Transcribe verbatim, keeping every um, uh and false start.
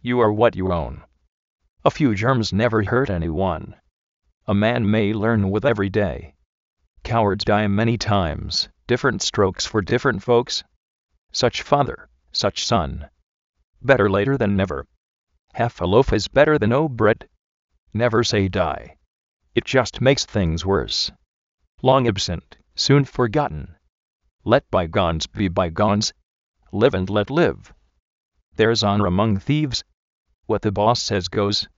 You are what you own. A few germs never hurt anyone. A man may learn with every day. Cowards die many times, different strokes for different folks. Such father, such son. Better later than never. Half a loaf is better than no bread. Never say die. It just makes things worse. Long absent, soon forgotten. Let bygones be bygones. Live and let live. There's honor among thieves. What the boss says goes.